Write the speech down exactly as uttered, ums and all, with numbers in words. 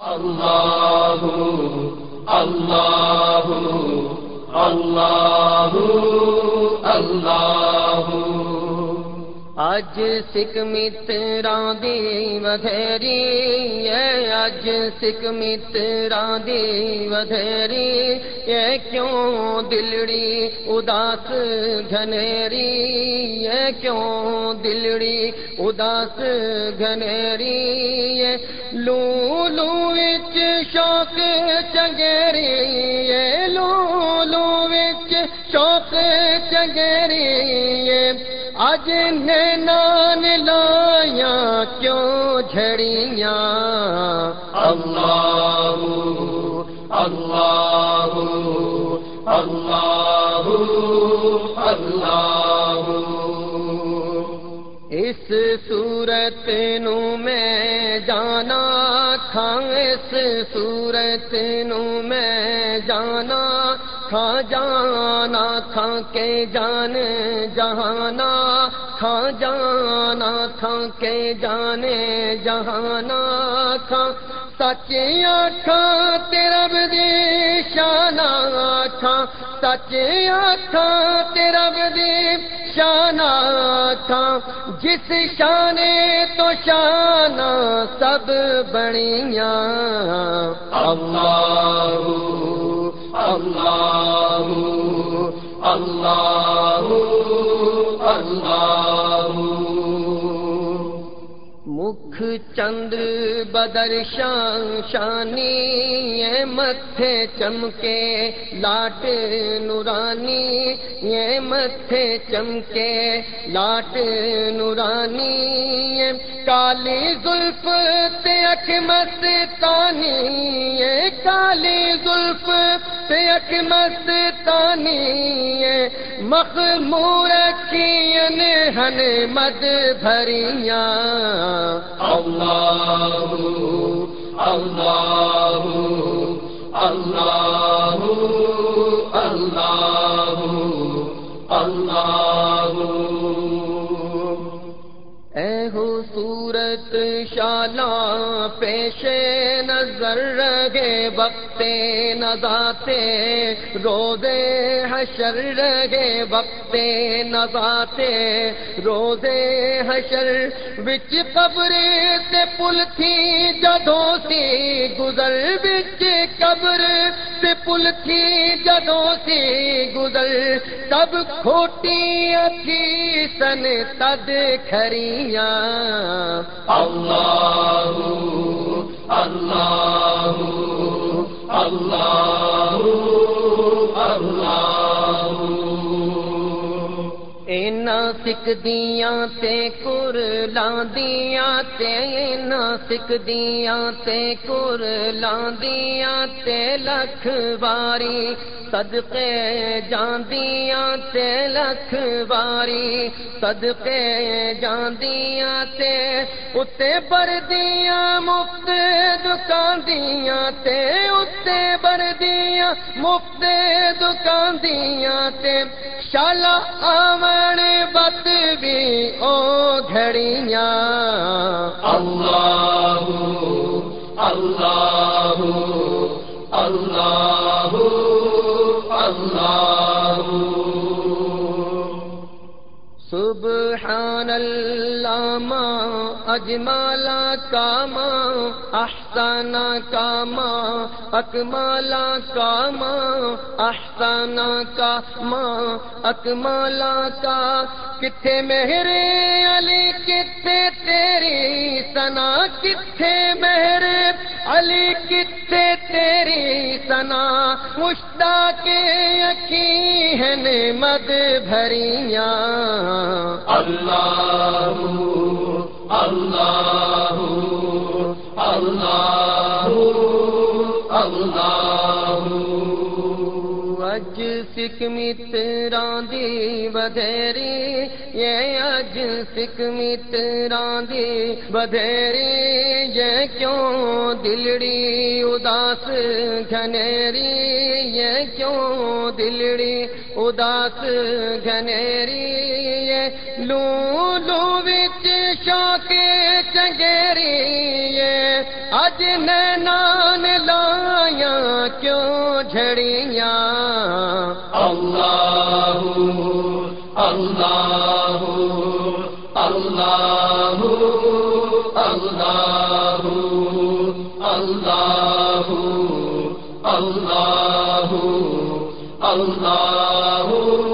اللہ اللہ اللہ اللہ اج سکھ متراں دی ودھیری ہے، اج سکھ متراں دی ودھیری ہے، کیوں دلڑی اداس گھنیری ہے، کیوں دلڑی اداس گھنیری ہے، لو لو وچ شوق چنگیری ہے، لو لو وچ شوق چنگیری ہے، اج نینان لایاں کیوں جھڑیاں، اللہ اللہ اللہ اللہ اس صورت نو میں جانا کھاں، اس صورت نو میں جانا کھاں، جانا کھاں کے جان جہانا کھاں، جانا کھاں کے جان جہانا کھاں، سچ آکھاں تے رب دی شان آکھاں، سچ آکھاں تے رب دی شان آکھاں، جس شان تو شان سب بنیاں، اللہ اللہ اللہ اللہ مکھ چند بدر شان شانی یہ متھے چمکے لاٹ نورانی، یہ متھے چمکے لاٹ نورانی، یہ کالی زلف تے اکھ مستانی، یہ کالی زلف تے اکھ مستانی، یہ مخمور اکھیاں ہن مد بھریاں، اللہ اللہ اللہ اللہ اللہ اے ہو صورت شالاں پیش نظر رہے وقت نذاتے روزے حشر رہے وقت نذاتے روزے حشر وچ قبر تے پل تھی جدوں سی گزر، وچ قبر تے پل تھی جدوں سی گزر، سب کھوٹیاں تھی سن تد کھریاں، اللہ اللہ اللہ اللہ اینا سکھدیاں تے کورلاندیاں تے، اینا سکھدیاں تے کورلاندیاں تے، لکھ واری صدقے جاندیاں تے، لکھ واری صدقے جاندیاں تے، اتے بردیاں مفت دکاندیاں تے، اتے بردیاں مفت دکاندیاں تے، شالا آمن بت بھی او گھڑیاں، اللہ اللہ اللہ اللہ سبحان اللہ ما اجمالا کاما احسانا کاما اکمالا کاما احسانا کاما اکمالا کا، کتھے مہر علی کتھے تیری ثنا، کتھے مہر علی کتھے تیری ثنا، مشتاق یقین ہیں مد بھریاں، اللہ اللہ اللہ اللہ اج سکھ متراں دی ودھیری، یہ اج سکھ متراں دی ودھیری، یہ کیوں دلڑی اداس گھنیری، یہ کیوں دلڑی اداس گھنیری، یہ لو لو وچ شوق چنگیری، یہ اج نینان لایا کیوں جھڑیاں اللہ اللہ اللہ اللہ اللہ اللہ اللہ